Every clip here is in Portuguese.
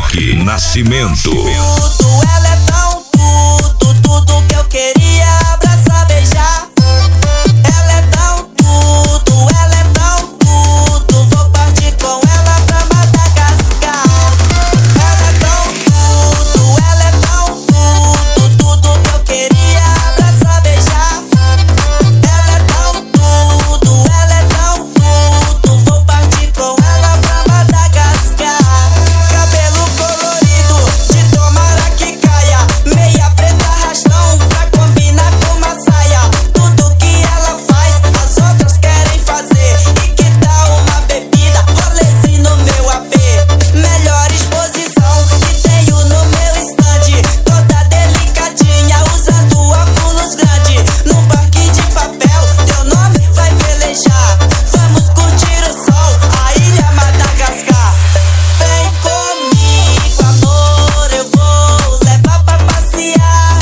Rock Nascimento. Tudo, ela é tão tudo que eu queria abraçar, beijar. Ela é tão tudo, ela é tão tudo. Vou partir com ela pra Madagascar. Ela é tão tudo, ela é tão tudo que eu queria abraçar, beijar. Ela é tão tudo, ela é tão tudo. Vou partir com ela pra Madagascar. Cabelo colorido, de tomara que caia. Meia preta, rastão, pra combinar com uma saia. Tudo que ela faz, as outras querem fazer. E que tal uma bebida, rolezinho no meu AP? Melhor exposição que tenho no meu stand. Toda delicadinha, usando óculos grande. Num barquinho de papel, teu nome vai velejar. Vamos curtir o sol, a ilha Madagascar. Vem comigo, amor, eu vou levar pra passear.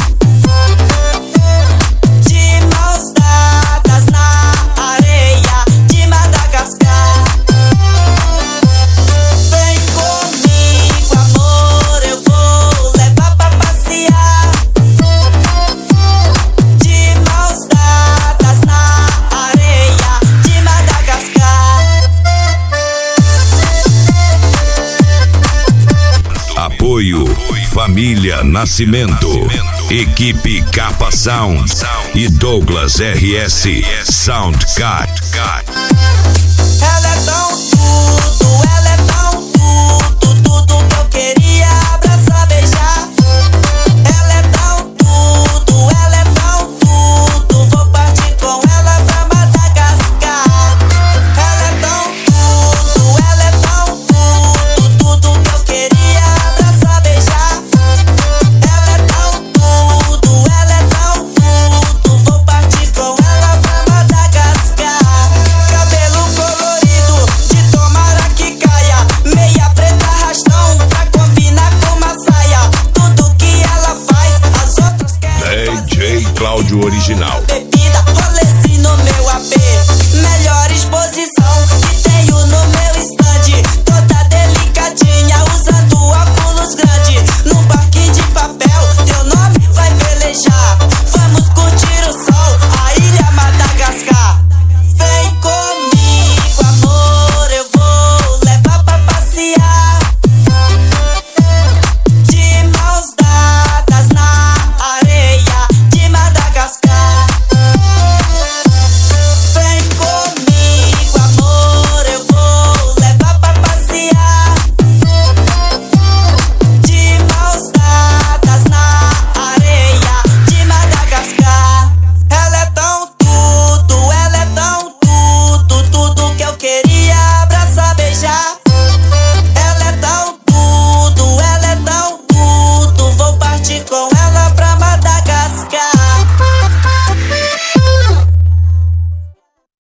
De mãos dadas na areia de Madagascar. Vem comigo, amor, eu vou levar pra passear. De mãos dadas na areia de Madagascar. Apoio Família Nascimento. Equipe Capa Sound e Douglas RS Soundcard.